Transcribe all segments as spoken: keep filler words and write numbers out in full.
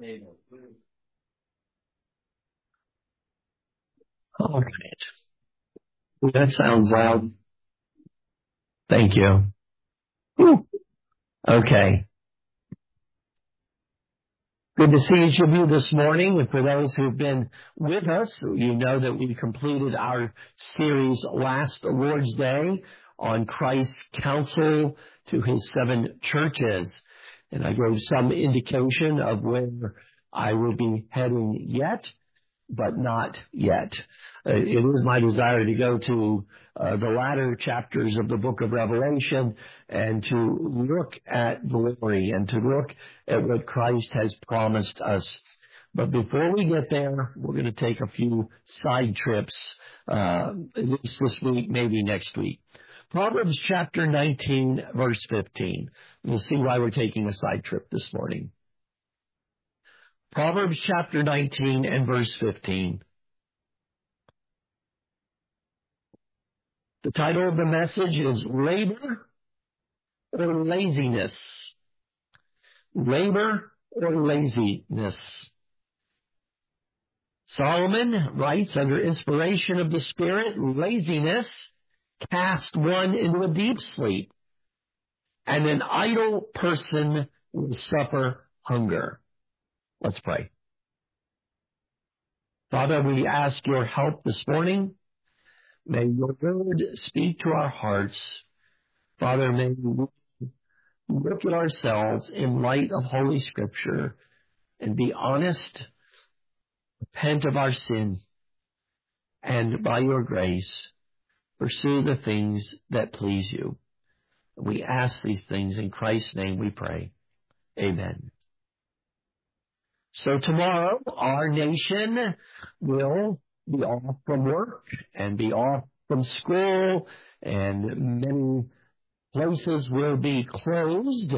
All right. That sounds loud. Thank you. Whew. Okay. Good to see each of you this morning. And for those who've been with us, you know that we completed our series last Lord's Day on Christ's counsel to his seven churches. And I gave some indication of where I will be heading yet, but not yet. Uh, it is my desire to go to uh, the latter chapters of the book of Revelation and to look at glory and to look at what Christ has promised us. But before we get there, we're going to take a few side trips, uh, at least this week, maybe next week. Proverbs chapter nineteen, verse fifteen. We'll see why we're taking a side trip this morning. Proverbs chapter nineteen and verse fifteen. The title of the message is Labor or Laziness. Labor or laziness. Solomon writes under inspiration of the Spirit, laziness casts one into a deep sleep, and an idle person will suffer hunger. Let's pray. Father, we ask your help this morning. May your word speak to our hearts. Father, may we look at ourselves in light of Holy Scripture and be honest, repent of our sin, and by your grace, pursue the things that please you. We ask these things in Christ's name we pray. Amen. So tomorrow, our nation will be off from work and be off from school, and many places will be closed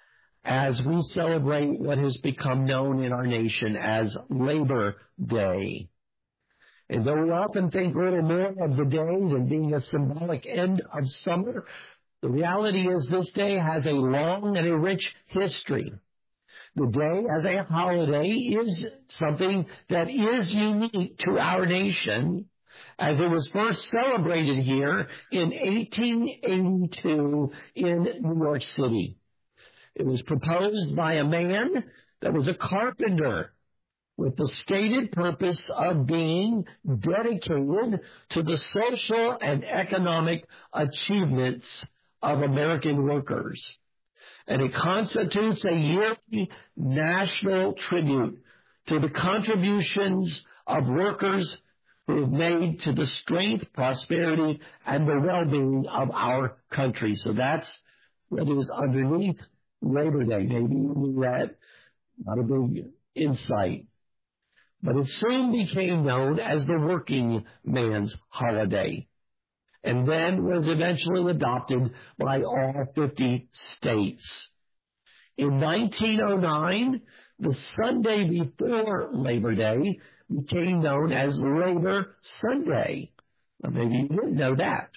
as we celebrate what has become known in our nation as Labor Day. And though we often think little more of the day than being a symbolic end of summer, the reality is this day has a long and a rich history. The day as a holiday is something that is unique to our nation, as it was first celebrated here in eighteen eighty-two in New York City. It was proposed by a man that was a carpenter with the stated purpose of being dedicated to the social and economic achievements of American workers. And it constitutes a yearly national tribute to the contributions of workers who have made to the strength, prosperity, and the well-being of our country. So that's what is underneath Labor Day. Maybe you knew that, not a big insight. But it soon became known as the working man's holiday, and then was eventually adopted by all fifty states. In nineteen oh nine, the Sunday before Labor Day became known as Labor Sunday. Well, maybe you didn't know that.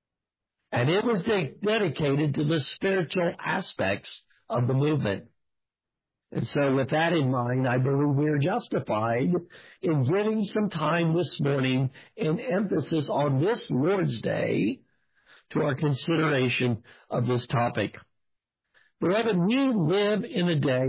And it was de- dedicated to the spiritual aspects of the movement. And so with that in mind, I believe we are justified in giving some time this morning in emphasis on this Lord's Day to our consideration of this topic. Beloved, we live in a day,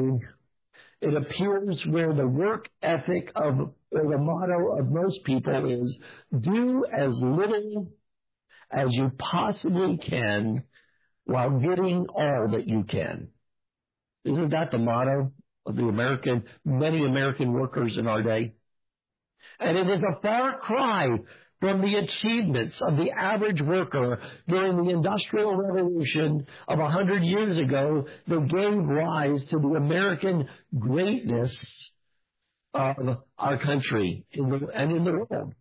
it appears, where the work ethic of, or the motto of most people is, do as little as you possibly can while getting all that you can. Isn't that the motto of the American, many American workers in our day? And it is a far cry from the achievements of the average worker during the Industrial Revolution of a hundred years ago that gave rise to the American greatness of our country in the, and in the world.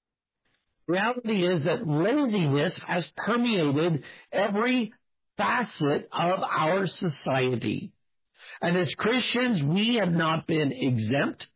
The reality is that laziness has permeated every facet of our society. And as Christians, we have not been exempt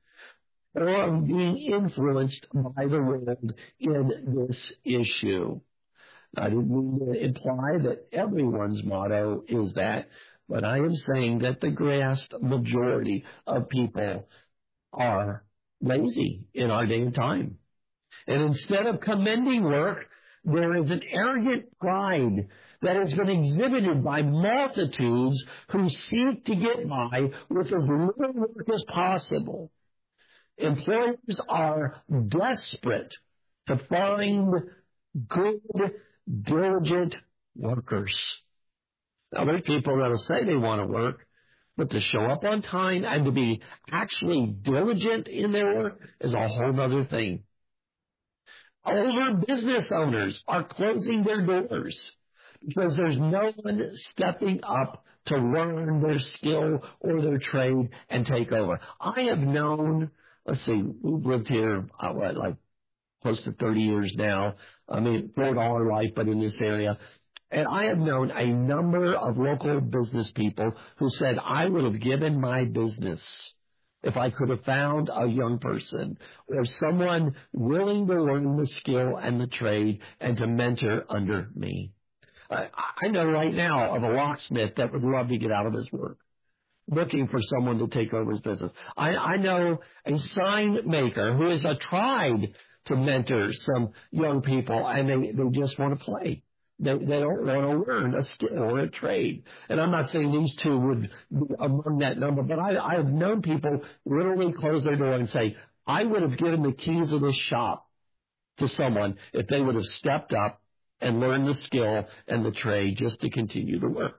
or being influenced by the world in this issue. I didn't mean to imply that everyone's motto is that, But I am saying that the vast majority of people are lazy in our day and time. And instead of commending work, there is an arrogant pride that has been exhibited by multitudes who seek to get by with as little work as possible. Employers are desperate to find good, diligent workers. Now, there are people that will say they want to work, but to show up on time and to be actually diligent in their work is a whole other thing. Older business owners are closing their doors because there's no one stepping up to learn their skill or their trade and take over. I have known, let's see, we've lived here, uh, what, like close to thirty years now. I mean, Fort Dollar Life, but in this area. And I have known a number of local business people who said, I would have given my business if I could have found a young person or someone willing to learn the skill and the trade and to mentor under me. I, I know right now of a locksmith that would love to get out of his work, looking for someone to take over his business. I, I know a sign maker who has uh, tried to mentor some young people, and they, they just want to play. They, they don't want to learn a skill or a trade. And I'm not saying these two would be among that number, but I, I've known people literally close their door and say, I would have given the keys of this shop to someone if they would have stepped up and learned the skill and the trade just to continue to work.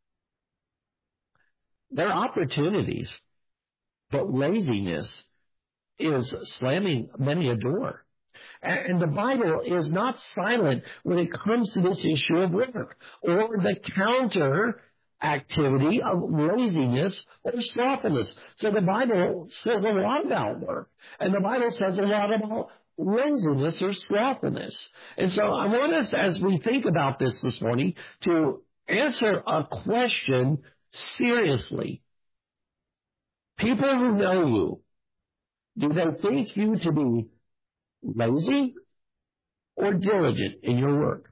There are opportunities, but laziness is slamming many a door. And the Bible is not silent when it comes to this issue of work or the counter activity of laziness or slothfulness. So the Bible says a lot about work, and the Bible says a lot about laziness or slothfulness. And so I want us, as we think about this this morning, to answer a question seriously. People who know you, do they think you to be lazy or diligent in your work?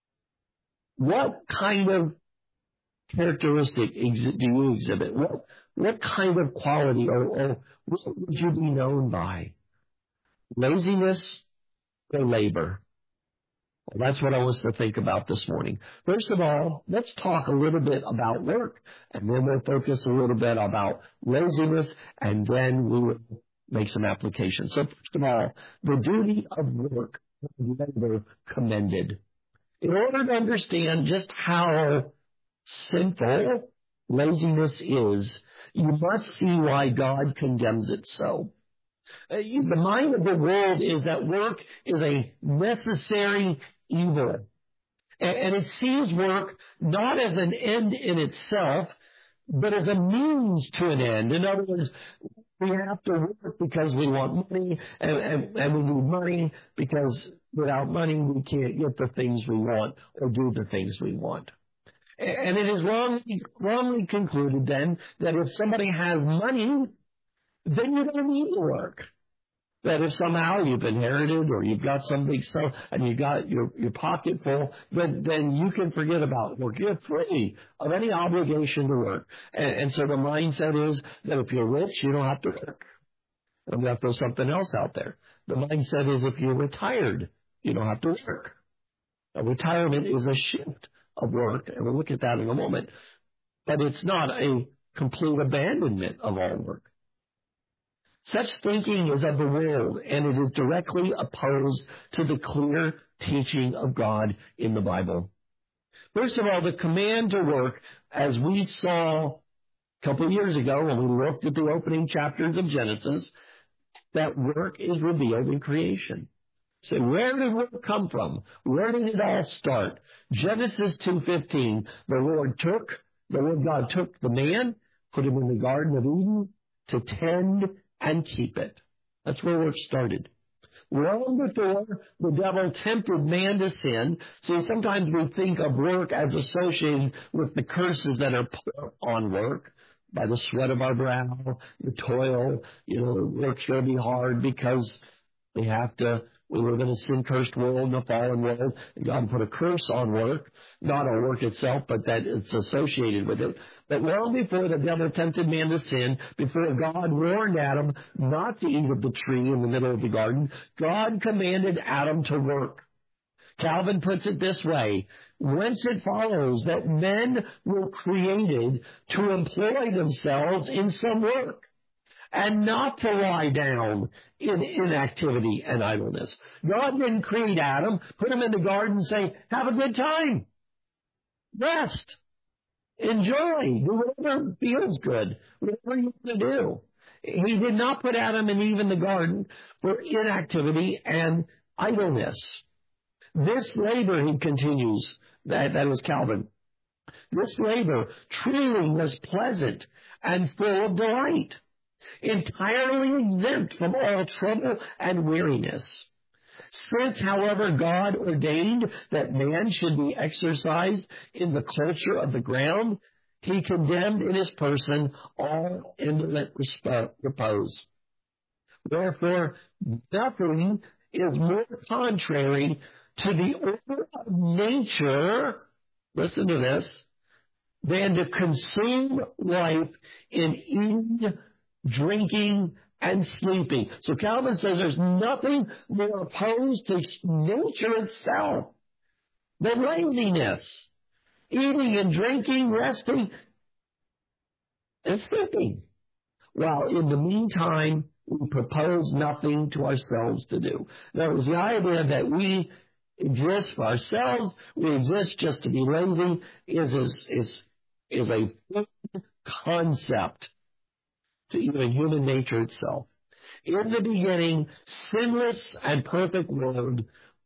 What kind of characteristic exi- do you exhibit? What what kind of quality or, or what would you be known by? Laziness or labor? Well, that's what I want us to think about this morning. First of all, let's talk a little bit about work, and then we'll focus a little bit about laziness, and then we will make some applications. So first of all, the duty of work and labor commended. In order to understand just how sinful laziness is, you must see why God condemns it so. Uh, you, the mind of the world is that work is a necessary evil. And, and it sees work not as an end in itself, but as a means to an end. In other words, we have to work because we want money, and, and, and we need money because without money we can't get the things we want or do the things we want. And it is wrongly, wrongly concluded then that if somebody has money, then you don't need to work. That if somehow you've inherited or you've got some big stuff and you've got your, your pocket full, then, then you can forget about work. You're free of any obligation to work. And, and so the mindset is that if you're rich, you don't have to work. I'm going to throw something else out there. The mindset is if you're retired, you don't have to work. Now, retirement is a shift of work, and we'll look at that in a moment. But it's not a complete abandonment of all work. Such thinking is of the world, and it is directly opposed to the clear teaching of God in the Bible. First of all, the command to work, as we saw a couple of years ago when we looked at the opening chapters of Genesis, that work is revealed in creation. So where did work come from? Where did it all start? Genesis two fifteen, the Lord took, the Lord God took the man, put him in the Garden of Eden to tend and keep it. That's where work started. Long before the devil tempted man to sin, see, sometimes we think of work as associated with the curses that are put on work. By the sweat of our brow, the toil, you know, work's going to be hard because we have to We live in a sin-cursed world, in a fallen world, and God put a curse on work, not on work itself, but that it's associated with it. But long before the devil tempted man to sin, before God warned Adam not to eat of the tree in the middle of the garden, God commanded Adam to work. Calvin puts it this way: whence it follows that men were created to employ themselves in some work, and not to lie down in inactivity and idleness. God didn't create Adam, put him in the garden and say, have a good time. Rest. Enjoy. Do whatever feels good. Whatever you want to do. He did not put Adam and Eve in the garden for inactivity and idleness. This labor, he continues, that, that was Calvin, this labor truly was pleasant and full of delight, entirely exempt from all trouble and weariness. Since, however, God ordained that man should be exercised in the culture of the ground, he condemned in his person all indolent repose. Therefore, nothing is more contrary to the order of nature, listen to this, than to consume life in eating, drinking, and sleeping. So Calvin says there's nothing more opposed to nature itself than laziness. Eating and drinking, resting, and sleeping. While in the meantime, we propose nothing to ourselves to do. Now, it was the idea that we exist for ourselves, we exist just to be lazy, is, is, is, is a concept to even human nature itself. In the beginning, sinless and perfect world,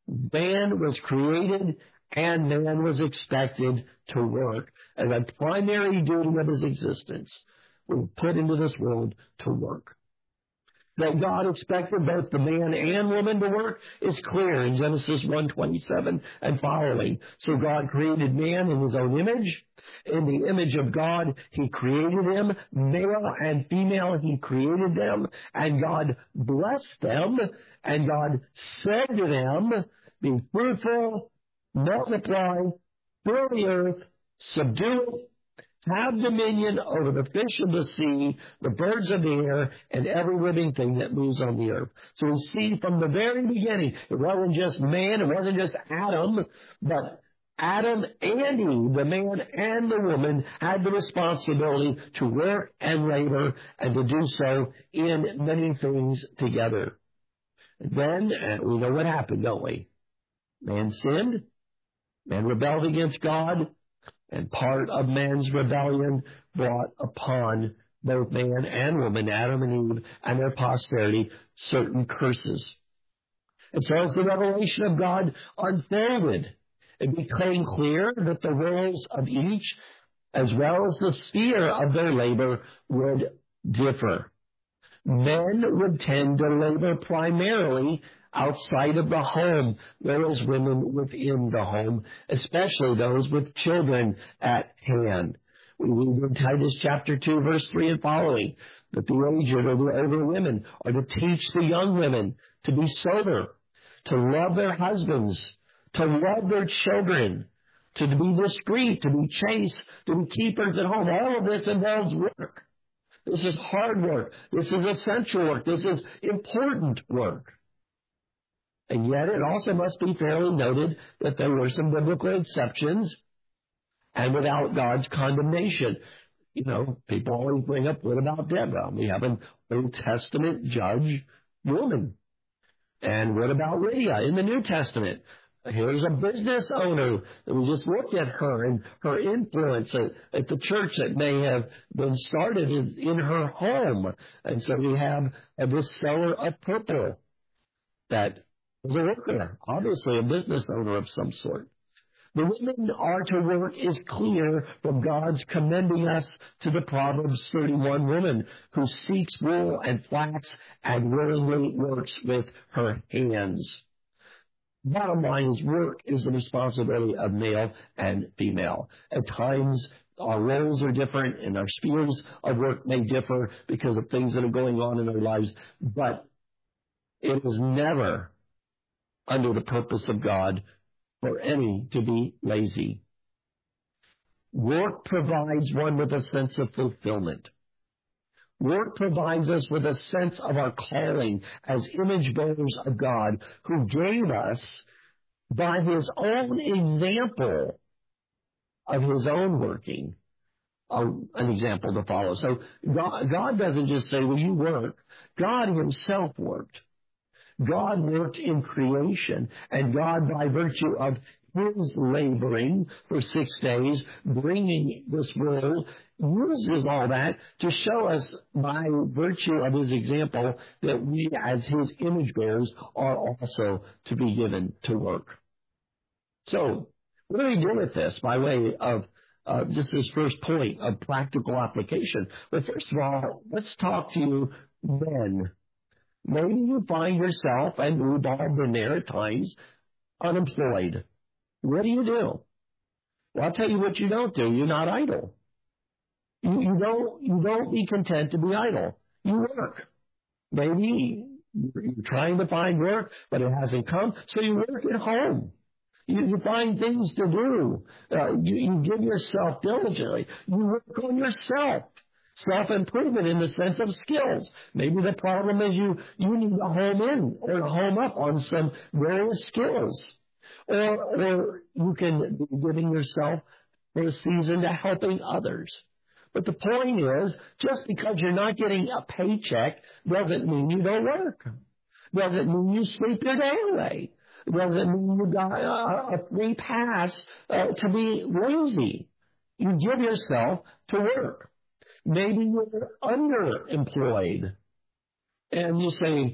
man was created and man was expected to work as a primary duty of his existence. We were put into this world to work. That God expected both the man and woman to work is clear in Genesis one twenty-seven and following. So God created man in his own image. In the image of God, he created him. Male and female, he created them. And God blessed them. And God said to them, be fruitful, multiply, fill the earth, subdue it, have dominion over the fish of the sea, the birds of the air, and every living thing that moves on the earth. So we see from the very beginning, it wasn't just man, it wasn't just Adam, but Adam and Eve, the man and the woman, had the responsibility to work and labor and to do so in many things together. And then, and we know what happened, don't we? Man sinned, man rebelled against God, and part of man's rebellion brought upon both man and woman, Adam and Eve, and their posterity, certain curses. And so as the revelation of God unfolded, it became clear that the roles of each, as well as the sphere of their labor, would differ. Men would tend to labor primarily outside of the home, whereas women within the home, especially those with children at hand. We read in Titus chapter two, verse three and following, that the aged or the older women are to teach the young women to be sober, to love their husbands, to love their children, to be discreet, to be chaste, to be keepers at home. All of this involves work. This is hard work. This is essential work. This is important work. And yet it also must be fairly noted that there were some biblical exceptions and without God's condemnation. You know, people always bring up, what about Deborah? We have an Old Testament judge woman. And what about Lydia in the New Testament? Here's a business owner that we just looked at her and her influence at, at the church that may have been started in, in her home. And so we have a this seller of purple that is a worker, obviously a business owner of some sort. The women are to work is clear from God's commending us to the Proverbs thirty-one woman who seeks wool and flax and willingly works with her hands. Bottom line is work is the responsibility of male and female. At times, our roles are different and our spheres of work may differ because of things that are going on in our lives, but it is never under the purpose of God for any to be lazy. Work provides one with a sense of fulfillment. Work provides us with a sense of our calling as image bearers of God, who gave us, by his own example of his own working, a, an example to follow. So God, God doesn't just say, well, you work. God himself worked. God worked in creation, and God, by virtue of his laboring for six days, bringing this world, uses all that to show us, by virtue of his example, that we as his image bearers are also to be given to work. So, what do we do with this by way of uh, just this first point of practical application? Well, first of all, let's talk to you men. Maybe you find yourself, and we've all been there at times, unemployed. What do you do? Well, I'll tell you what you don't do. You're not idle. You, you don't, you don't be content to be idle. You work. Maybe you're trying to find work, but it hasn't come, so you work at home. You, you find things to do. Uh, you, you give yourself diligently. You work on yourself. Self-improvement in the sense of skills. Maybe the problem is you, you need to home in or home up on some various skills. Or, or you can be giving yourself for a season to helping others. But the point is, just because you're not getting a paycheck doesn't mean you don't work. Doesn't mean you sleep your day away. Doesn't mean you got a, a free pass uh, to be lazy. You give yourself to work. Maybe you're underemployed. And you say,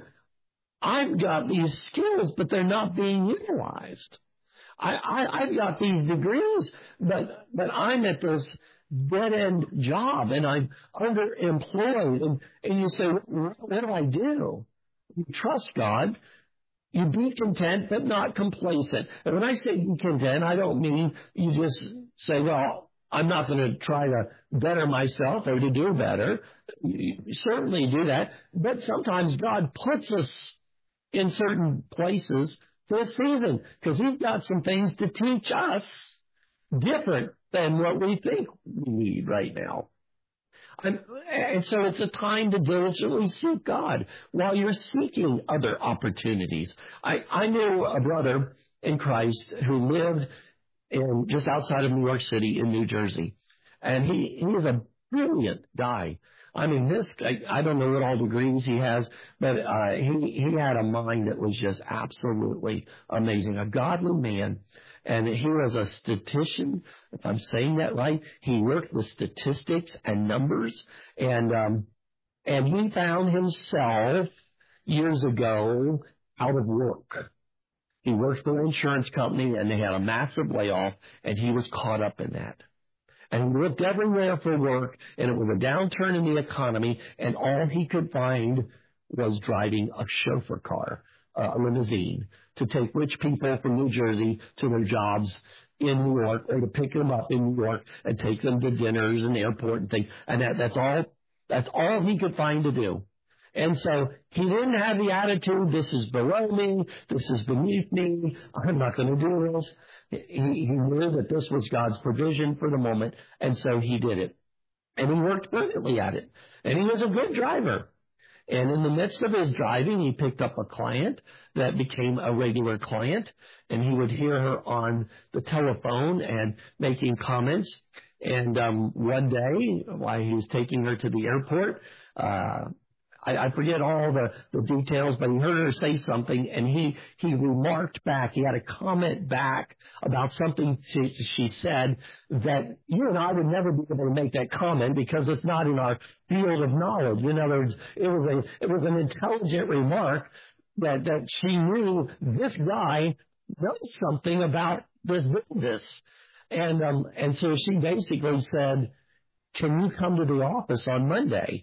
I've got these skills, but they're not being utilized. I, I, I've got these degrees, but, but I'm at this dead-end job, and I'm underemployed. And, and you say, what, what do I do? You trust God. You be content, but not complacent. And when I say be content, I don't mean you just say, well, I'm not going to try to better myself or to do better. You certainly do that. But sometimes God puts us in certain places for a season, because he's got some things to teach us different than what we think we need right now. And, and so it's a time to diligently seek God while you're seeking other opportunities. I, I knew a brother in Christ who lived in just outside of New York City in New Jersey. And he, he is a brilliant guy. I mean, this, I, I don't know what all degrees he has, but uh, he, he had a mind that was just absolutely amazing. A godly man. And he was a statistician, if I'm saying that right. He worked with statistics and numbers. And, um, and he found himself years ago out of work. He worked for an insurance company, and they had a massive layoff, and he was caught up in that. And he looked everywhere for work, and it was a downturn in the economy, and all he could find was driving a chauffeur car, uh, a limousine, to take rich people from New Jersey to their jobs in New York, or to pick them up in New York and take them to dinners and airport and things. And that, that's all, that's all he could find to do. And so he didn't have the attitude, this is below me, this is beneath me, I'm not going to do this. He, he knew that this was God's provision for the moment, and so he did it. And he worked brilliantly at it. And he was a good driver. And in the midst of his driving, he picked up a client that became a regular client, and he would hear her on the telephone and making comments. And um, one day, while he was taking her to the airport, uh, I, I forget all the, the details, but he heard her say something, and he, he remarked back. He had a comment back about something she, she said that you and I would never be able to make that comment because it's not in our field of knowledge. In other words, it was a it was an intelligent remark that, that she knew this guy knows something about this business. And um and so she basically said, can you come to the office on Monday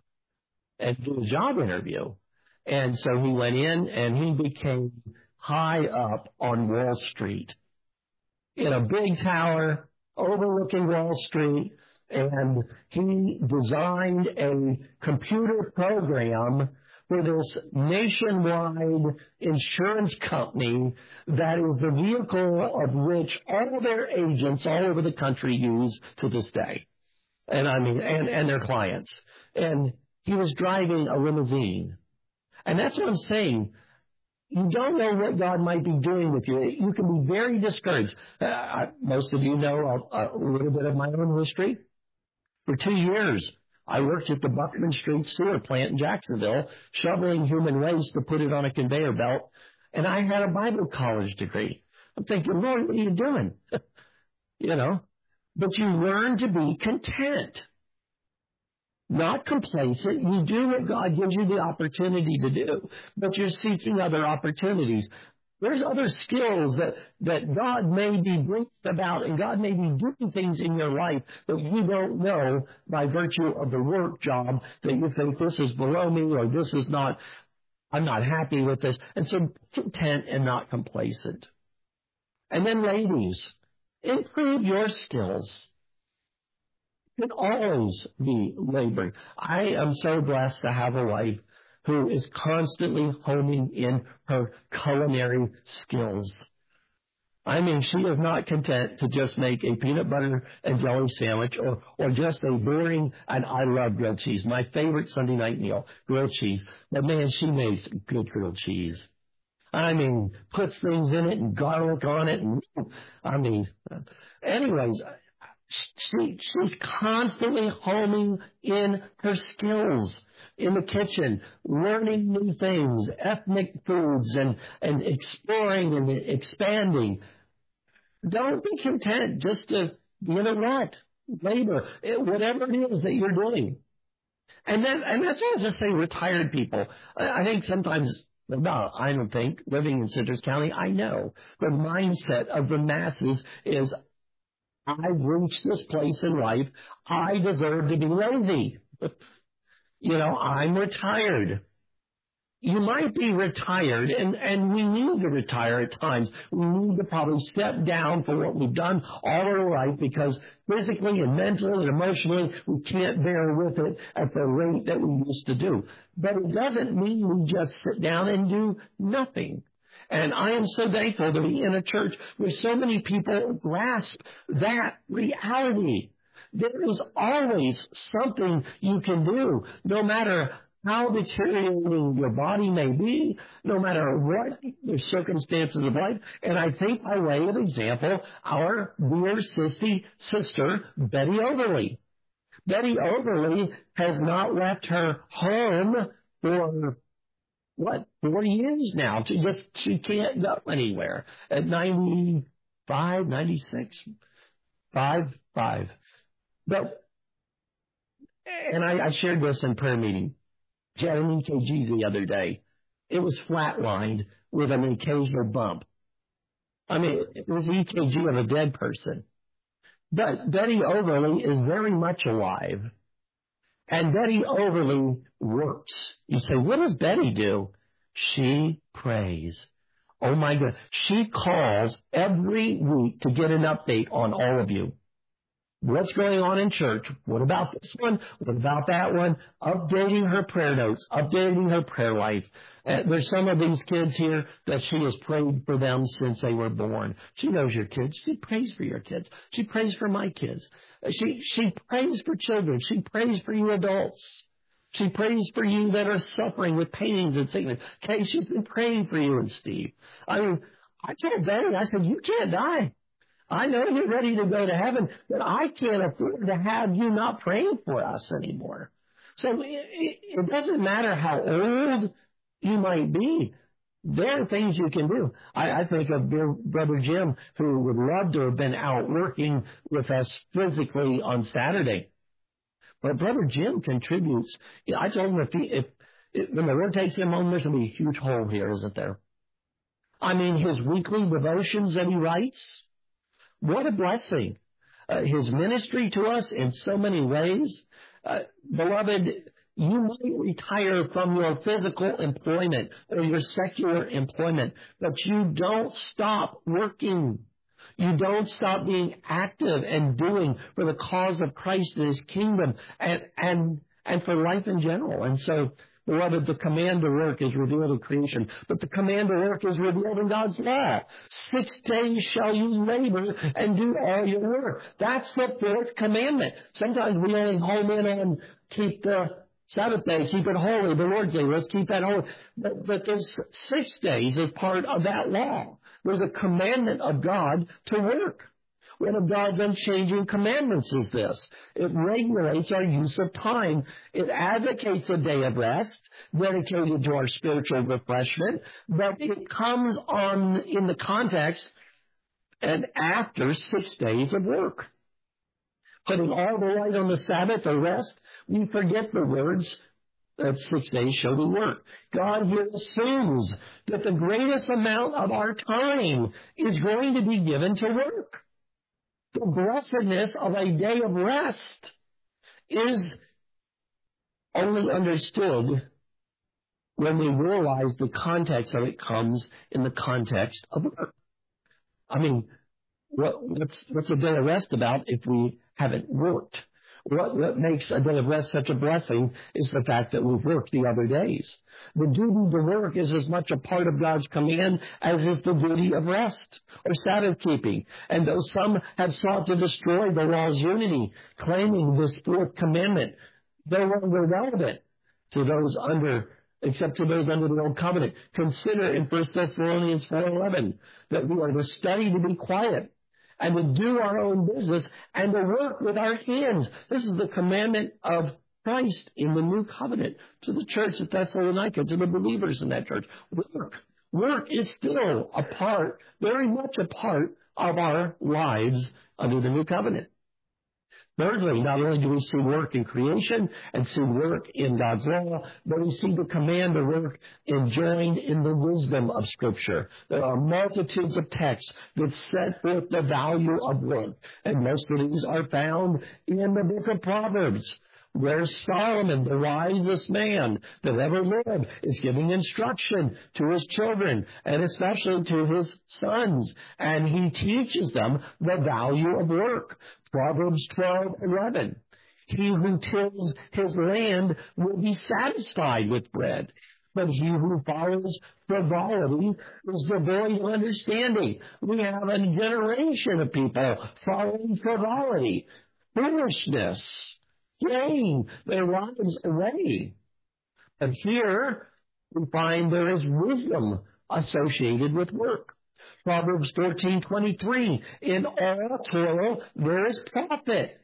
and do a job interview? And so he went in, and he became high up on Wall Street in a big tower overlooking Wall Street, and he designed a computer program for this nationwide insurance company that is the vehicle of which all their agents all over the country use to this day. And I mean, and, and their clients. And he was driving a limousine. And that's what I'm saying. You don't know what God might be doing with you. You can be very discouraged. Uh, I, most of you know a, a little bit of my own history. For two years, I worked at the Buckman Street sewer plant in Jacksonville, shoveling human waste to put it on a conveyor belt, and I had a Bible college degree. I'm thinking, Lord, what are you doing? You know, but you learn to be content, not complacent. You do what God gives you the opportunity to do, but you're seeking other opportunities. There's other skills that, that God may be bringing about, and God may be doing things in your life that you don't know by virtue of the work job, that you think this is below me or this is not, I'm not happy with this. And so content and not complacent. And then ladies, improve your skills. You can always be laboring. I am so blessed to have a wife who is constantly honing in her culinary skills. I mean, she is not content to just make a peanut butter and jelly sandwich or, or just a boring, and I love grilled cheese. My favorite Sunday night meal, grilled cheese. But man, she makes good grilled cheese. I mean, puts things in it and garlic on it. And I mean, anyways, she, she's constantly homing in her skills in the kitchen, learning new things, ethnic foods, and, and exploring and expanding. Don't be content just to be in a rut, labor, whatever it is that you're doing. And then, and that's why I just say retired people. I, I think sometimes, no, I don't think, living in Citrus County, I know the mindset of the masses is, I've reached this place in life, I deserve to be lazy. You know, I'm retired. You might be retired, and, and we need to retire at times. We need to probably step down for what we've done all our life because physically and mentally and emotionally we can't bear with it at the rate that we used to do. But it doesn't mean we just sit down and do nothing. And I am so thankful to be in a church where so many people grasp that reality. There is always something you can do, no matter how deteriorating your body may be, no matter what the circumstances of life. And I think by way of example, our dear sissy sister, Betty Overly. Betty Overly has not left her home for, what, four years now. She just, she can't go anywhere. At ninety-five, ninety-six, five, five. But, and I, I shared this in prayer meeting. She had an E K G the other day. It was flatlined with an occasional bump. I mean, it was an E K G of a dead person. But Betty Overly is very much alive. And Betty Overly works. You say, what does Betty do? She prays. Oh my God. She calls every week to get an update on all of you. What's going on in church? What about this one? What about that one? Updating her prayer notes, updating her prayer life. Uh, there's some of these kids here that she has prayed for them since they were born. She knows your kids. She prays for your kids. She prays for my kids. Uh, she, she prays for children. She prays for you adults. She prays for you that are suffering with pains and sickness. Okay, she's been praying for you and Steve. I mean, I told Betty, I said, you can't die. I know you're ready to go to heaven, but I can't afford to have you not praying for us anymore. So it, it doesn't matter how old you might be. There are things you can do. I, I think of dear Brother Jim, who would love to have been out working with us physically on Saturday. But Brother Jim contributes. You know, I told him if, he, if, if when the Lord takes him home, there's going to be a huge hole here, isn't there? I mean, his weekly devotions that he writes, what a blessing. Uh, his ministry to us in so many ways. Uh, beloved, you might retire from your physical employment or your secular employment, but you don't stop working. You don't stop being active and doing for the cause of Christ and His kingdom and, and, and for life in general. And so Beloved, the command to work is revealed in creation, but the command to work is revealed in God's law. Six days shall you labor and do all your work. That's the fourth commandment. Sometimes we only home in on keep the Sabbath day, keep it holy, the Lord's Day, let's keep that holy. But, but there's six days as part of that law. There's a commandment of God to work. One of God's unchanging commandments is this. It regulates our use of time. It advocates a day of rest dedicated to our spiritual refreshment, but it comes on in the context and after six days of work. Putting all the light on the Sabbath or rest, we forget the words that six days shall we work. God here assumes that the greatest amount of our time is going to be given to work. The blessedness of a day of rest is only understood when we realize the context of it comes in the context of work. I mean, what, what's, what's a day of rest about if we haven't worked? What, what makes a day of rest such a blessing is the fact that we've worked the other days. The duty to work is as much a part of God's command as is the duty of rest or Sabbath keeping. And though some have sought to destroy the law's unity, claiming this fourth commandment no longer relevant to those under, except to those under the old covenant, consider in First Thessalonians four eleven that we are to study to be quiet and to do our own business, and to work with our hands. This is the commandment of Christ in the new covenant to the church at Thessalonica, to the believers in that church. Work. Work is still a part, very much a part of our lives under the new covenant. Thirdly, not only do we see work in creation and see work in God's law, but we see the command to work enjoined in the wisdom of Scripture. There are multitudes of texts that set forth the value of work, and most of these are found in the book of Proverbs, where Solomon, the wisest man that ever lived, is giving instruction to his children, and especially to his sons, and he teaches them the value of work. Proverbs twelve eleven. He who tills his land will be satisfied with bread, but he who follows frivolity is devoid of understanding. We have a generation of people following frivolity, foolishness, playing their lives away. But here we find there is wisdom associated with work. Proverbs fourteen twenty-three, in all toil there is profit.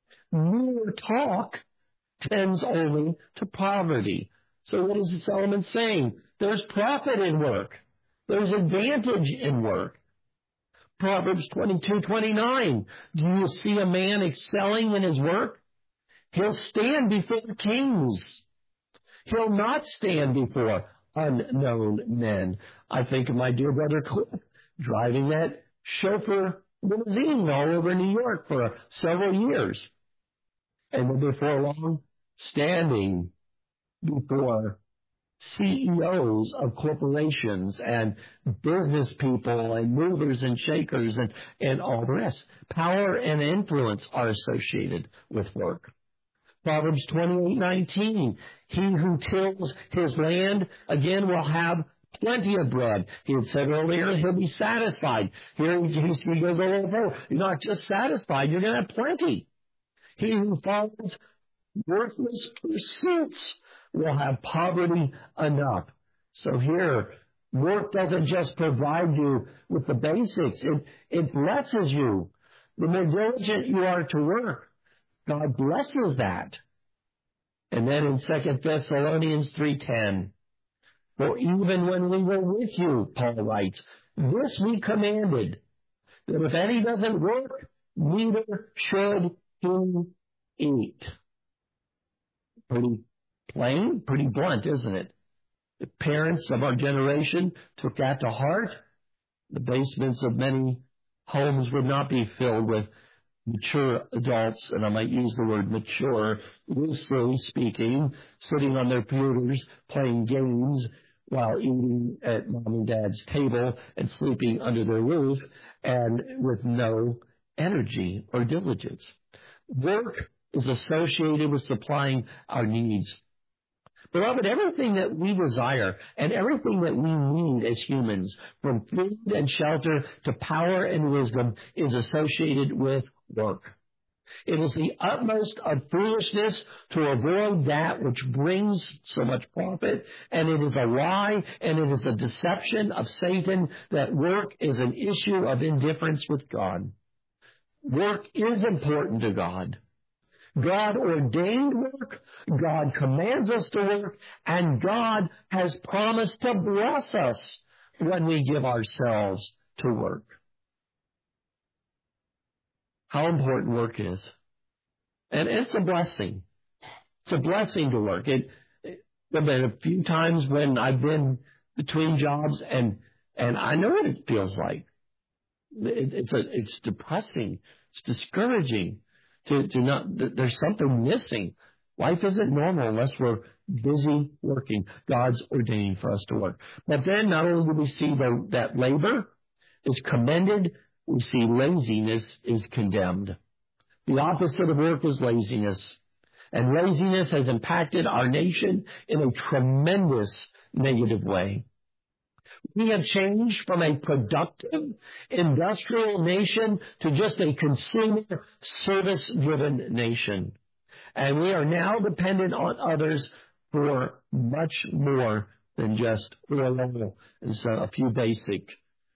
Mere talk tends only to poverty. So what is Solomon saying? There's profit in work. There's advantage in work. Proverbs twenty-two twenty-nine, do you see a man excelling in his work? He'll stand before kings. He'll not stand before unknown men. I think of my dear brother Cliff driving that chauffeur limousine all over New York for several years. And then before long, standing before C E Os of corporations and business people and movers and shakers and, and all the rest. Power and influence are associated with work. Proverbs twenty-eight nineteen, he who tills his land, again, will have plenty of bread. He had said earlier he'll be satisfied. Here he, he goes a little further. You're not just satisfied, you're going to have plenty. He who follows worthless pursuits will have poverty enough. So here, work doesn't just provide you with the basics. It, it blesses you. The more diligent you are to work, God blesses that. And then in Second Thessalonians three ten, for even when we were with you, Paul writes, this we commanded, that if any doesn't work, neither should he eat. Pretty plain, pretty blunt, isn't it? The parents of our generation took that to heart. The basements of many homes would not be filled with mature adults, and I might use the word mature, loosely speaking, sitting on their computers, playing games, while eating at mom and dad's table and sleeping under their roof, and with no energy or diligence. Work is associated with supplying our needs. Beloved, everything that we desire and everything that we need as humans, from food and shelter to power and wisdom, is associated with work. It is the utmost of foolishness to avoid that which brings so much profit, and it is a lie and it is a deception of Satan that work is an issue of indifference with God. Work is important to God. God ordained work, God commands us to work, and God has promised to bless us when we give ourselves to work. How important work is. And it's a blessing. It's a blessing to work. It, it, there have been a few times when I've been between jobs, and, and I know what it feels like. It, it's, a, it's depressing. It's discouraging. To, to not, there's something missing. Life isn't normal unless we're busy working. God's ordaining for us to work. But then not only do we see the, that labor is commended, we see laziness is condemned. The opposite of work is laziness. And laziness has impacted our nation in a tremendous negative way. We have changed from a productive industrial nation to just a consumer service-driven nation. And we are now dependent on others for much more than just oil and so a few basic.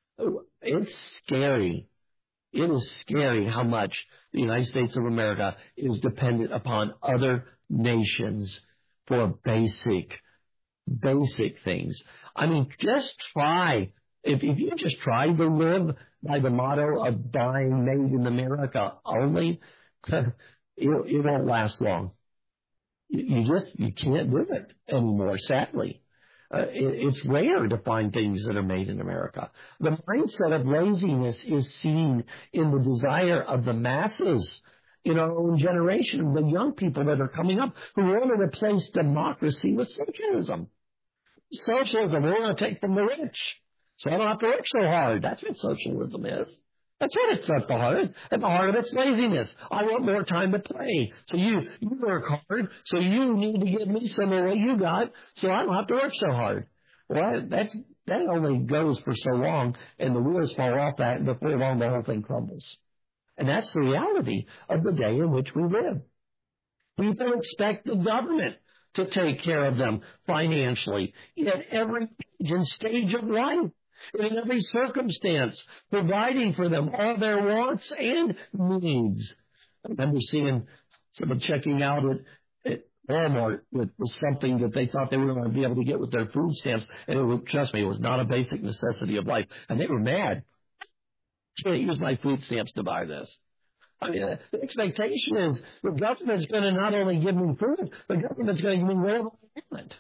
It's scary. It is scary how much the United States of America is dependent upon other nations for basic Basic things. I mean, just try. If, if you just try to live by the motto of buying made in America only, it, it won't last long. You, you just, you can't do it anymore, sadly. Uh, it, it's rare to find things that are made in America. The mindset of laziness is seen in the desire of the masses in our own generation, the young people that are coming up who want to replace democracy with socialism. Socialism, we're going to take from the rich, so I don't have to work so hard. That's what socialism is. That's what it's at the heart. At the heart of it's laziness. I want more time to play. So you, you work hard, so you need to give me some of what you got, so I don't have to work so hard. Well, that's, that only goes for so long, and the wheels fall off that, and before long the whole thing crumbles. And that's the reality of the day in which we live. People expect the government to take care of them financially at every age and stage of life, in every circumstance, providing for them all their wants and needs. I remember seeing someone checking out at, at Walmart with, with something that they thought they were going to be able to get with their food stamps, and it was, trust me, it was not a basic necessity of life, and they were mad. Can't use my food stamps to buy this. I mean, uh, the expectation is the government's going to not only give me food, the government's going to give me whatever I want.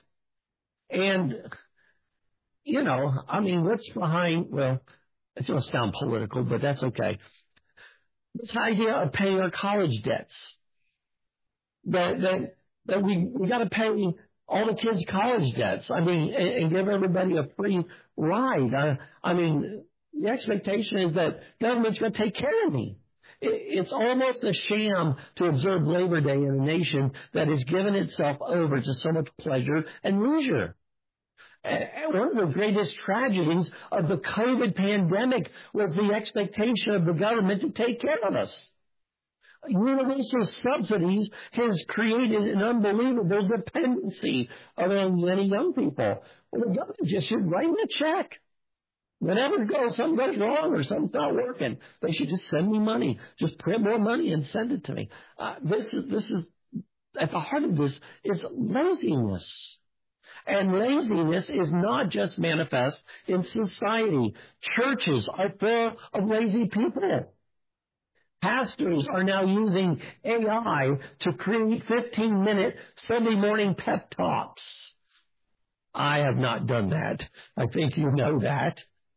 And, you know, I mean, what's behind, well, it's going to sound political, but that's okay. This idea of paying our college debts. That, that, that we, we got to pay all the kids' college debts. I mean, and, and give everybody a free ride. Uh, I mean, the expectation is that government's going to take care of me. It's almost a sham to observe Labor Day in a nation that has given itself over to so much pleasure and leisure. One of the greatest tragedies of the COVID pandemic was the expectation of the government to take care of us. Universal subsidies has created an unbelievable dependency among many young people. Well, the government just should write a check. Whenever it goes, something goes wrong or something's not working, they should just send me money. Just print more money and send it to me. Uh, this is, this is, at the heart of this is laziness. And laziness is not just manifest in society. Churches are full of lazy people. Pastors are now using A I to create fifteen-minute Sunday morning pep talks. I have not done that. I think you know that.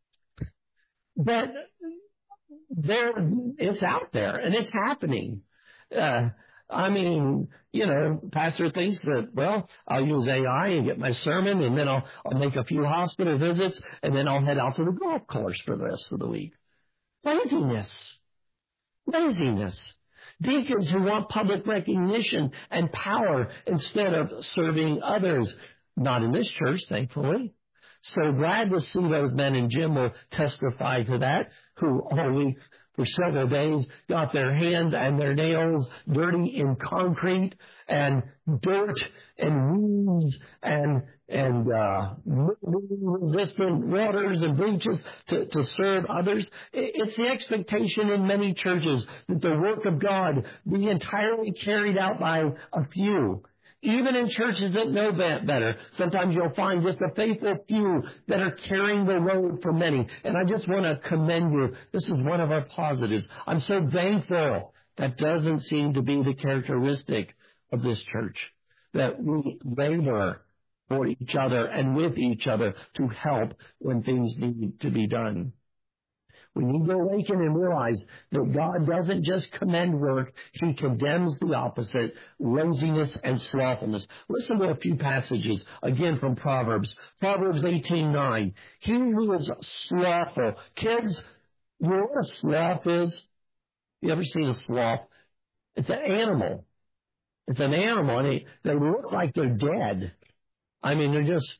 But there, it's out there, and it's happening. Uh, I mean, you know, pastor thinks that, well, I'll use A I and get my sermon, and then I'll, I'll make a few hospital visits, and then I'll head out to the golf course for the rest of the week. Laziness. Laziness. Deacons who want public recognition and power instead of serving others. Not in this church, thankfully. So glad to see those men, and Jim will testify to that, who all week for several days got their hands and their nails dirty in concrete and dirt and weeds and and uh, resistant waters and breaches to, to serve others. It's the expectation in many churches that the work of God be entirely carried out by a few. Even in churches that know better, sometimes you'll find just a faithful few that are carrying the load for many. And I just want to commend you. This is one of our positives. I'm so thankful that doesn't seem to be the characteristic of this church, that we labor for each other and with each other to help when things need to be done. We need to awaken and realize that God doesn't just commend work, He condemns the opposite, laziness and slothfulness. Listen to a few passages, again from Proverbs. Proverbs eighteen nine. He who is slothful. Kids, you know what a sloth is? You ever seen a sloth? It's an animal. It's an animal, and they, they look like they're dead. I mean, they're just...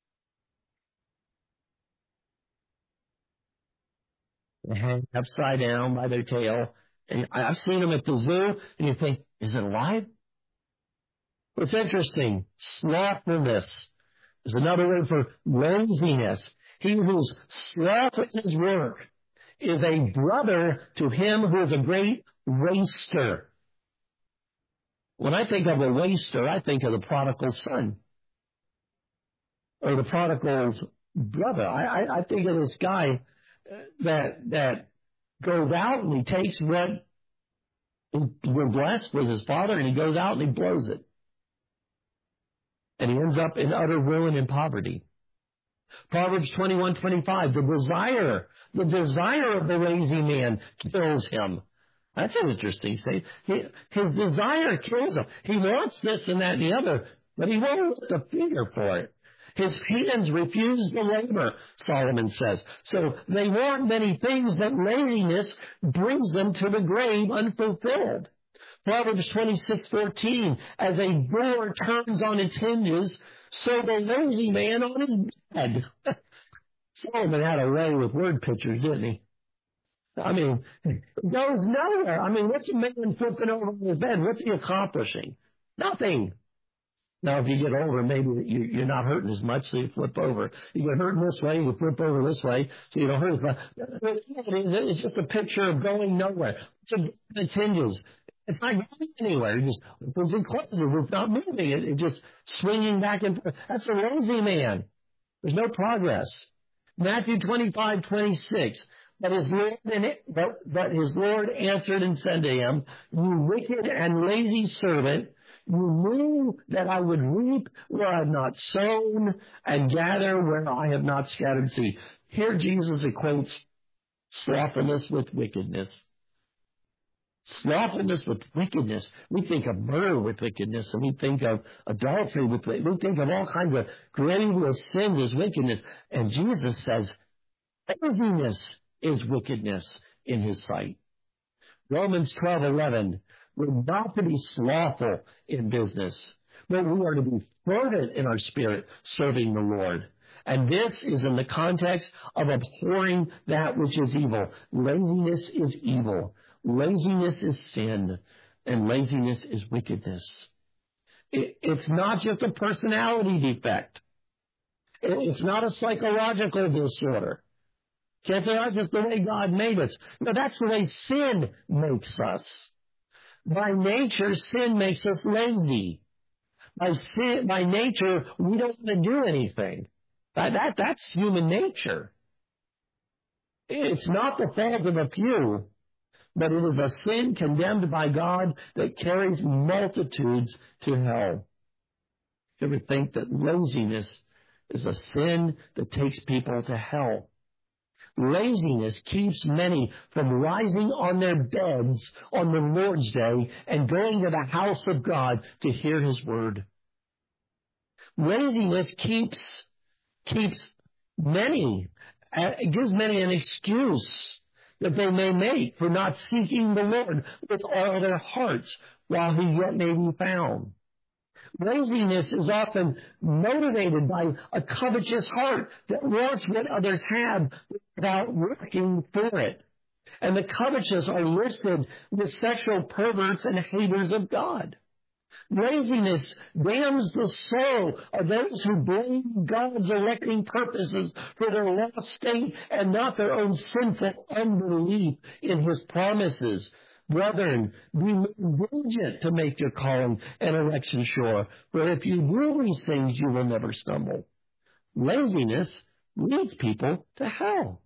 They hang upside down by their tail. And I've seen them at the zoo, and you think, is it alive? It's interesting. Slothfulness is another word for laziness. He who's slothful in his work is a brother to him who is a great waster. When I think of a waster, I think of the prodigal son, or the prodigal's brother. I, I, I think of this guy that that goes out and he takes what we're blessed with his father, and he goes out and he blows it. And he ends up in utter ruin and poverty. Proverbs twenty-one twenty-five, the desire, the desire of the lazy man kills him. That's an interesting statement. His desire kills him. He wants this and that and the other, but he won't lift a finger for it. His hands refuse the labor, Solomon says. So they want many things, but laziness brings them to the grave unfulfilled. Proverbs twenty-six fourteen, as a door turns on its hinges, so the lazy man on his bed. Solomon had a way with word pictures, didn't he? I mean, it goes nowhere. I mean, what's a man flipping over on his bed? What's he accomplishing? Nothing. Now, if you get older, maybe you're not hurting as much, so you flip over. You get hurting this way, you flip over this way, so you don't hurt as much. It's just a picture of going nowhere. It hinges. It's not going anywhere. It just opens and closes. It's not moving. It, it's just swinging back and forth. That's a lazy man. There's no progress. Matthew twenty-five twenty-six. But his Lord, but, but his Lord answered and said to him, you wicked and lazy servant, you knew that I would reap where I have not sown and gather where I have not scattered seed. Here Jesus equates slothfulness with wickedness. Slothfulness with wickedness. We think of murder with wickedness, and we think of adultery with wickedness. We think of all kinds of grievous sins as wickedness. And Jesus says, laziness is wickedness in His sight. Romans twelve eleven. We're not to be slothful in business, but we are to be fervent in our spirit, serving the Lord. And this is in the context of abhorring that which is evil. Laziness is evil. Laziness is sin. And laziness is wickedness. It, it's not just a personality defect. It, it's not a psychological disorder. Can't say that's just the way God made us. No, that's the way sin makes us. By nature, sin makes us lazy. By sin, by nature, we don't want to do anything. That, that, that's human nature. It's not the fault of a few, but it is a sin condemned by God that carries multitudes to hell. You ever think that laziness is a sin that takes people to hell? Laziness keeps many from rising on their beds on the Lord's Day and going to the house of God to hear His word. Laziness keeps, keeps many, uh, it gives many an excuse that they may make for not seeking the Lord with all their hearts while he yet may be found. Laziness is often motivated by a covetous heart that wants what others have without working for it. And the covetous are listed with sexual perverts and haters of God. Laziness damns the soul of those who blame God's electing purposes for their lost state and not their own sinful unbelief in his promises. Brethren, be diligent to make your calling and election sure, for if you do these things, you will never stumble. Laziness leads people to hell.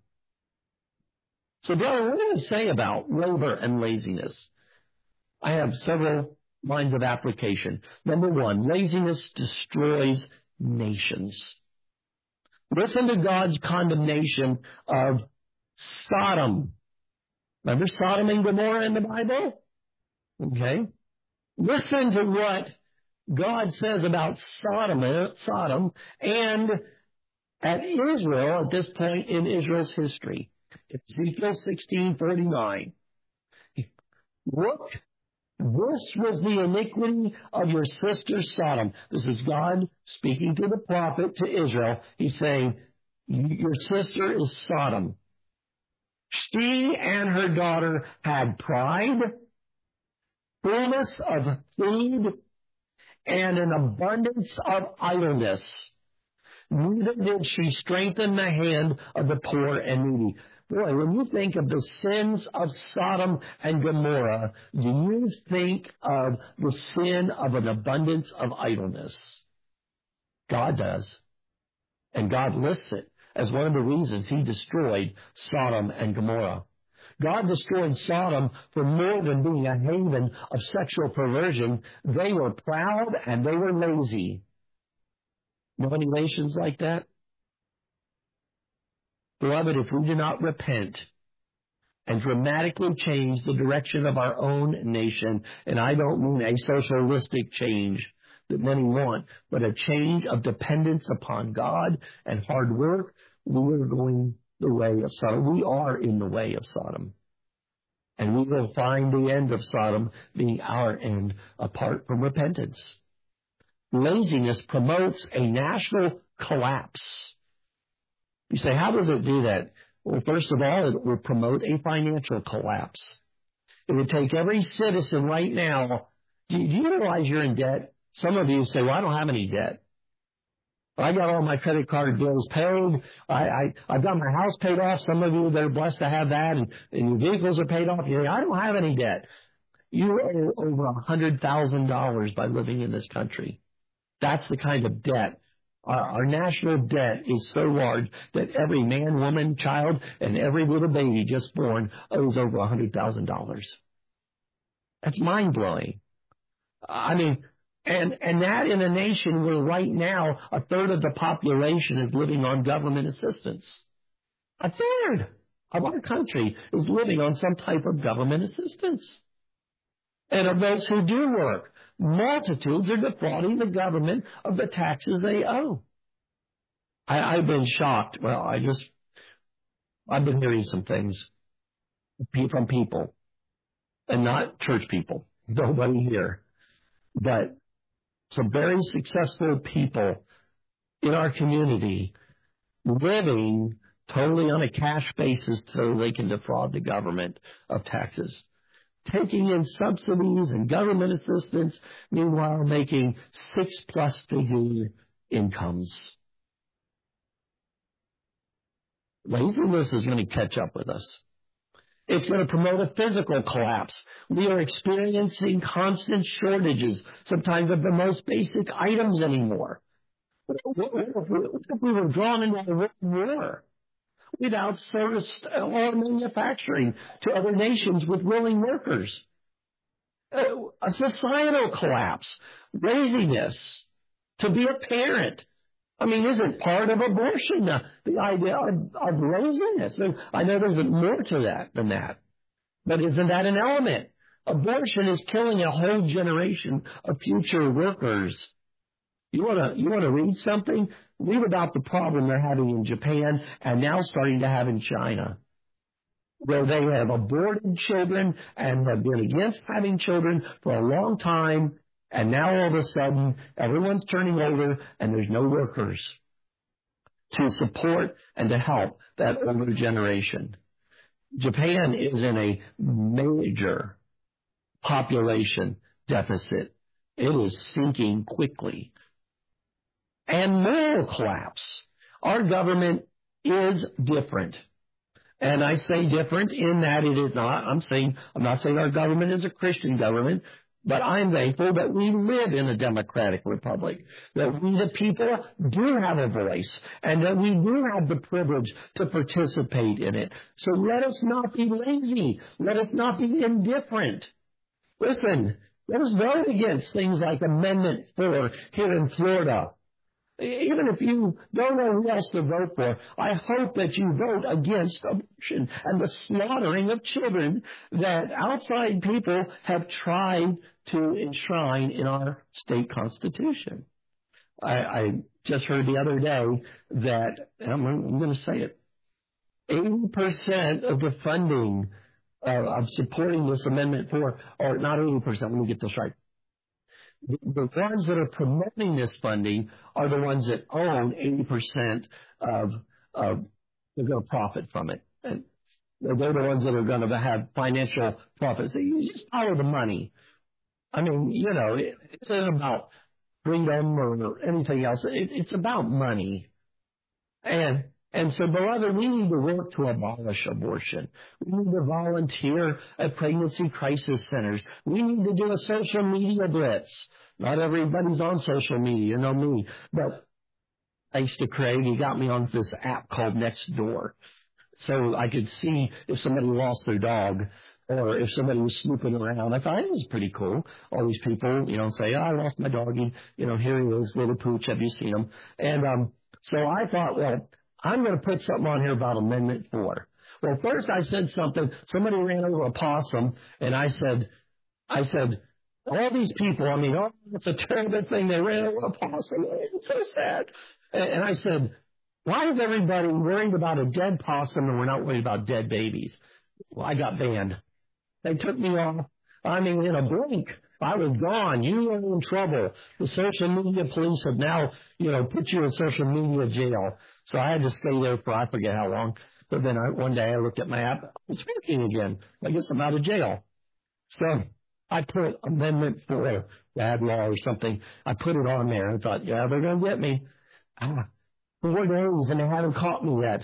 So, brother, what do you say about labor and laziness? I have several lines of application. Number one, laziness destroys nations. Listen to God's condemnation of Sodom. Remember Sodom and Gomorrah in the Bible? Okay. Listen to what God says about Sodom, Sodom and at Israel at this point in Israel's history. Ezekiel sixteen thirty-nine. Look, this was the iniquity of your sister Sodom. This is God speaking to the prophet, to Israel. He's saying, your sister is Sodom. She and her daughter had pride, fullness of food, and an abundance of idleness. Neither did she strengthen the hand of the poor and needy. Boy, when you think of the sins of Sodom and Gomorrah, do you think of the sin of an abundance of idleness? God does. And God lists it as one of the reasons he destroyed Sodom and Gomorrah. God destroyed Sodom for more than being a haven of sexual perversion. They were proud and they were lazy. Know any nations like that? Beloved, if we do not repent and dramatically change the direction of our own nation, and I don't mean a socialistic change that many want, but a change of dependence upon God and hard work, we are going the way of Sodom. We are in the way of Sodom. And we will find the end of Sodom being our end apart from repentance. Laziness promotes a national collapse. You say, how does it do that? Well, first of all, it will promote a financial collapse. It would take every citizen right now. Do you realize you're in debt? Some of you say, well, I don't have any debt. I got all my credit card bills paid. I, I, I've got my house paid off. Some of you that are blessed to have that, and, and your vehicles are paid off. You say, I don't have any debt. You owe over one hundred thousand dollars by living in this country. That's the kind of debt. Our, our national debt is so large that every man, woman, child, and every little baby just born owes over one hundred thousand dollars. That's mind-blowing. I mean, and, and that in a nation where right now a third of the population is living on government assistance. A third of our country is living on some type of government assistance. And of those who do work, multitudes are defrauding the government of the taxes they owe. I, I've been shocked. Well, I just, I've been hearing some things from people, and not church people, nobody here, but some very successful people in our community living totally on a cash basis so they can defraud the government of taxes. Taking in subsidies and government assistance, meanwhile making six-plus figure incomes. Laziness is going to catch up with us. It's going to promote a physical collapse. We are experiencing constant shortages, sometimes of the most basic items anymore. What if we were drawn into a war? We'd outsourced all manufacturing to other nations with willing workers. A societal collapse, laziness, to be a parent. I mean, isn't part of abortion the, the idea of, of laziness? And I know there's more to that than that, but isn't that an element? Abortion is killing a whole generation of future workers. You want to you want to read something? Read about the problem they're having in Japan and now starting to have in China. where they have aborted children and have been against having children for a long time, and now all of a sudden everyone's turning older and there's no workers to support and to help that older generation. Japan is in a major population deficit. It is sinking quickly. And moral collapse. Our government is different. And I say different in that it is not, I'm saying, I'm not saying our government is a Christian government, but I'm thankful that we live in a democratic republic, that we the people do have a voice, and that we do have the privilege to participate in it. So let us not be lazy. Let us not be indifferent. Listen, let us vote against things like Amendment four here in Florida. Even if you don't know who else to vote for, I hope that you vote against abortion and the slaughtering of children that outside people have tried to enshrine in our state constitution. I, I just heard the other day that, and I'm, I'm going to say it, eighty percent of the funding uh, of supporting this Amendment four, or not eighty percent, let me get this right. The ones that are promoting this funding are the ones that own eighty percent of, of they're going to profit from it. And they're the ones that are going to have financial profits. You just follow the money. I mean, you know, it, it's not about freedom or anything else. It, it's about money. And And so, beloved, we need to work to abolish abortion. We need to volunteer at pregnancy crisis centers. We need to do a social media blitz. Not everybody's on social media, you know me. But thanks to Craig, he got me on this app called Nextdoor. So I could see if somebody lost their dog or if somebody was snooping around. I thought it was pretty cool. All these people, you know, say, oh, I lost my doggy. You know, here he is, little pooch. Have you seen him? And um, so I thought, well, I'm going to put something on here about Amendment four. Well, first I said something. Somebody ran over a possum, and I said, I said, all these people, I mean, oh, it's a terrible thing. They ran over a possum. It's so sad. And I said, why is everybody worried about a dead possum and we're not worried about dead babies? Well, I got banned. They took me off. I mean, in a blink, I was gone. You were in trouble. The social media police have now, you know, put you in social media jail. So I had to stay there for I forget how long. But then I, one day I looked at my app. It's working again. I guess I'm out of jail. So I put Amendment four, bad law or something. I put it on there and thought, yeah, they're going to get me. Ah, four days and they haven't caught me yet.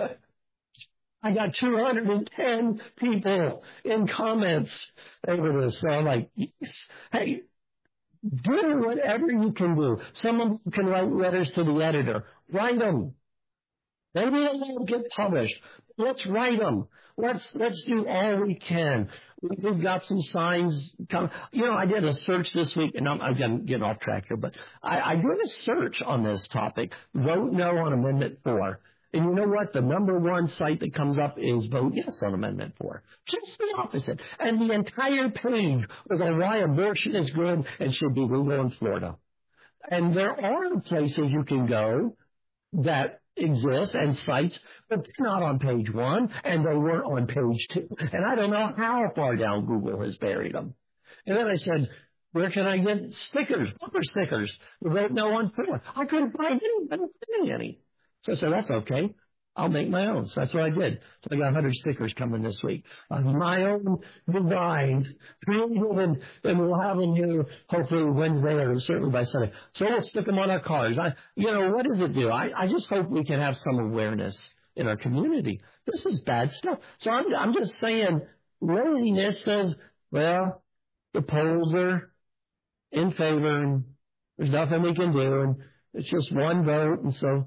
I got two hundred ten people in comments over this. So I'm like, yes. Hey, do whatever you can do. Some of you can write letters to the editor. Write them. Maybe they won't get published. Let's write them. Let's let's do all we can. We've got some signs coming. You know, I did a search this week, and I'm, I'm getting off track here, but I, I did a search on this topic. Vote no on Amendment four. And you know what? The number one site that comes up is vote yes on Amendment four. Just the opposite. And the entire page was on why abortion is good and should be legal in Florida. And there are places you can go that exist and sites, but they're not on page one, and they weren't on page two. And I don't know how far down Google has buried them. And then I said, where can I get stickers, bumper stickers? Vote no on four. I couldn't find any. I didn't find any. So I said, that's okay. I'll make my own. So that's what I did. So I got one hundred stickers coming this week. Uh, my own design, created, and, and we'll have them here hopefully Wednesday or certainly by Sunday. So we'll stick them on our cars. I, you know, what does it do? I, I just hope we can have some awareness in our community. This is bad stuff. So I'm, I'm just saying laziness says, well, the polls are in favor and there's nothing we can do and it's just one vote and so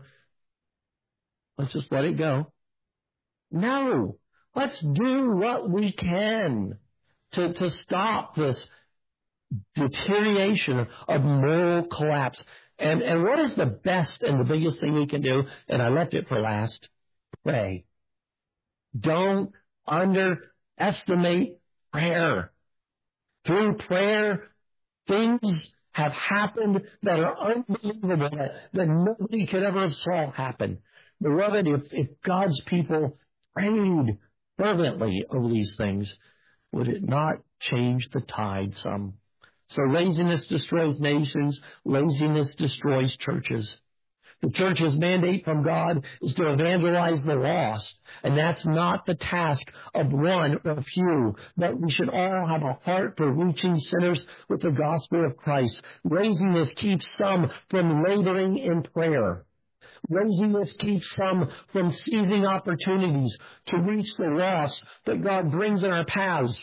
let's just let it go. No. Let's do what we can to, to stop this deterioration of, of moral collapse. And, and what is the best and the biggest thing we can do? And I left it for last. Pray. Don't underestimate prayer. Through prayer, things have happened that are unbelievable, that, that nobody could ever have saw happen. Beloved, if, if God's people prayed fervently over these things, would it not change the tide some? So laziness destroys nations. Laziness destroys churches. The church's mandate from God is to evangelize the lost, and that's not the task of one or a few, but we should all have a heart for reaching sinners with the gospel of Christ. Laziness keeps some from laboring in prayer. Laziness keeps some from seizing opportunities to reach the lost that God brings in our paths.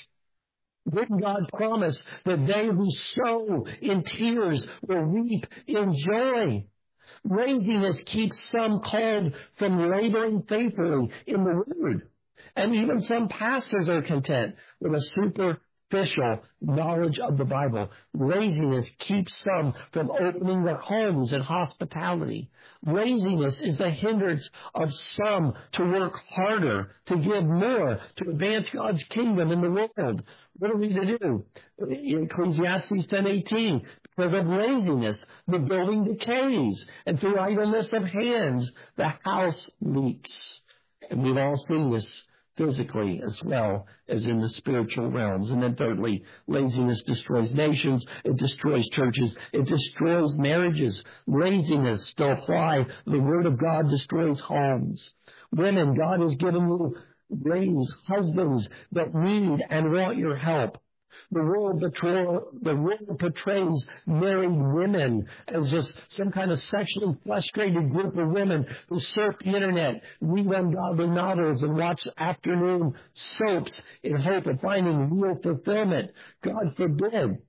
Didn't God promise that they who sow in tears will reap in joy? Laziness keeps some called from laboring faithfully in the Word. And even some pastors are content with a superficial knowledge of the Bible. Laziness keeps some from opening their homes in hospitality. Laziness is the hindrance of some to work harder, to give more, to advance God's kingdom in the world. What are we to do? Ecclesiastes ten eighteen. Because of laziness, the building decays, and through idleness of hands, the house leaks. And we've all seen this physically as well as in the spiritual realms. And then thirdly, laziness destroys nations. It destroys churches. It destroys marriages. Laziness, to apply the word of God, destroys homes. Women, God has given you raise husbands that need and want your help. The world, portray, the world portrays married women as just some kind of sexually frustrated group of women who surf the internet, read ungodly novels, and watch afternoon soaps in hope of finding real fulfillment. God forbid.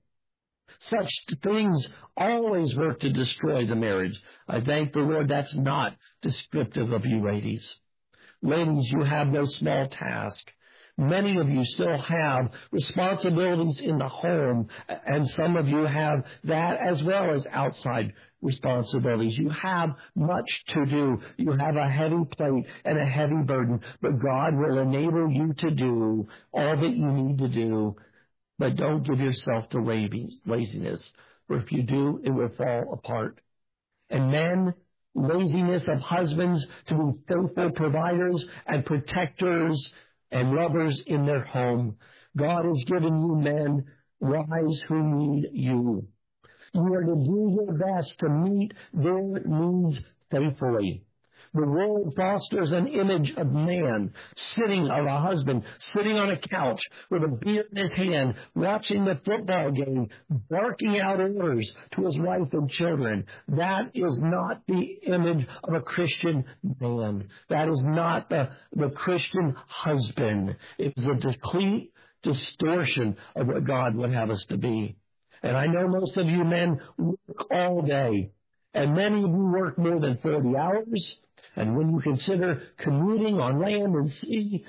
Such things always work to destroy the marriage. I thank the Lord that's not descriptive of you ladies. Ladies, you have no small task. Many of you still have responsibilities in the home, and some of you have that as well as outside responsibilities. You have much to do. You have a heavy plate and a heavy burden, but God will enable you to do all that you need to do. But don't give yourself to laziness, for if you do, it will fall apart. And men, laziness of husbands to be faithful providers and protectors and lovers in their home. God has given you men, wives who need you. You are to do your best to meet their needs faithfully. The world fosters an image of man sitting, of a husband, sitting on a couch with a beer in his hand, watching the football game, barking out orders to his wife and children. That is not the image of a Christian man. That is not the, the Christian husband. It is a complete distortion of what God would have us to be. And I know most of you men work all day, and many of you work more than forty hours. And when you consider commuting on land and sea,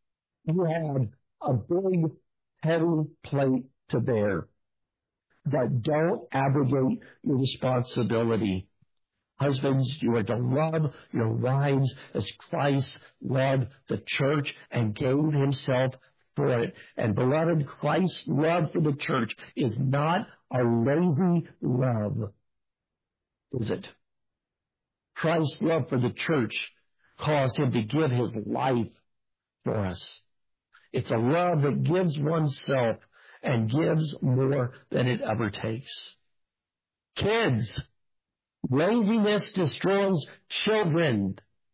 you have a big, heavy plate to bear. But don't abrogate your responsibility. Husbands, you are to love your wives as Christ loved the church and gave himself for it. And beloved, Christ's love for the church is not a lazy love, is it? Christ's love for the church caused him to give his life for us. It's a love that gives oneself and gives more than it ever takes. Kids, laziness destroys children.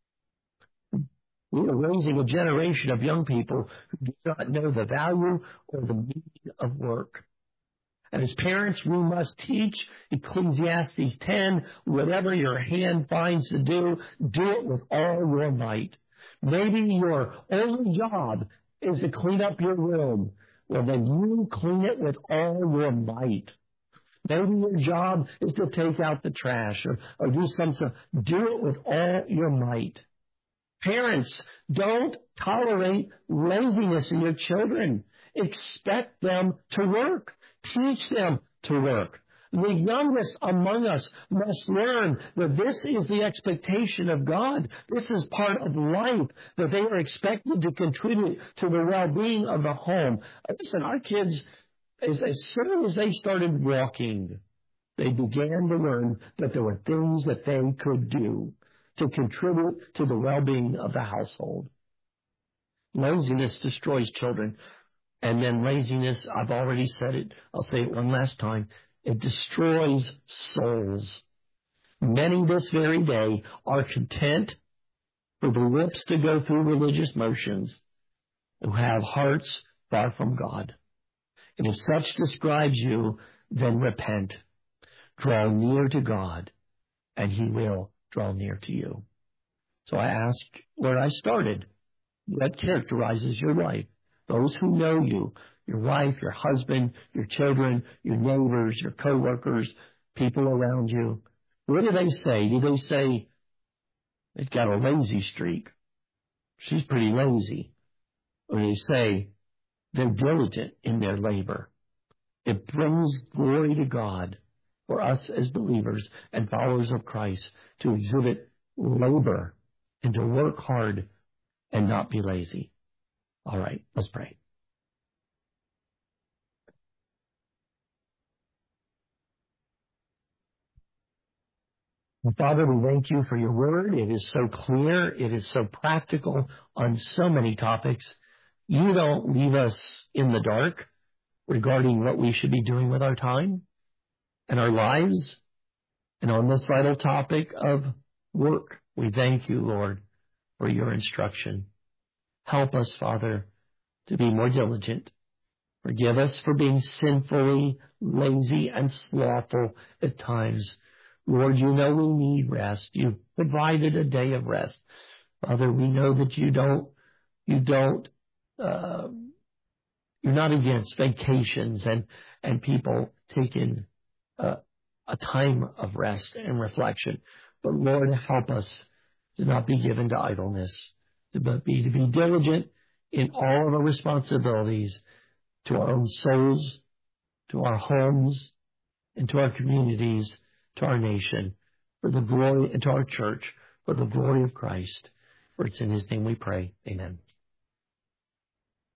We are raising a generation of young people who do not know the value or the meaning of work. And as parents, we must teach Ecclesiastes ten, whatever your hand finds to do, do it with all your might. Maybe your only job is to clean up your room. Well, then you clean it with all your might. Maybe your job is to take out the trash or, or do something. Do it with all your might. Parents, don't tolerate laziness in your children. Expect them to work. Teach them to work. The youngest among us must learn that this is the expectation of God. This is part of life, that they are expected to contribute to the well-being of the home. Listen, our kids, as, as soon as they started walking, they began to learn that there were things that they could do to contribute to the well-being of the household. Laziness destroys children. And then laziness, I've already said it, I'll say it one last time, it destroys souls. Many this very day are content for the lips to go through religious motions, who have hearts far from God. And if such describes you, then repent. Draw near to God, and He will draw near to you. So I ask where I started. What characterizes your life? Those who know you, your wife, your husband, your children, your neighbors, your co-workers, people around you. What do they say? Do they say, it's got a lazy streak? She's pretty lazy. Or they say, they're diligent in their labor. It brings glory to God for us as believers and followers of Christ to exhibit labor and to work hard and not be lazy. All right, let's pray. Father, we thank you for your word. It is so clear. It is so practical on so many topics. You don't leave us in the dark regarding what we should be doing with our time and our lives. And on this vital topic of work, we thank you, Lord, for your instruction. Help us, Father, to be more diligent. Forgive us for being sinfully lazy and slothful at times. Lord, you know we need rest. You've provided a day of rest. Father, we know that you don't, you don't, uh, you're not against vacations and, and people taking uh, a time of rest and reflection. But Lord, help us to not be given to idleness, to be, to be diligent in all of our responsibilities to our own souls, to our homes, and to our communities, to our nation, for the glory, and to our church, for the glory of Christ. For it's in His name we pray. Amen.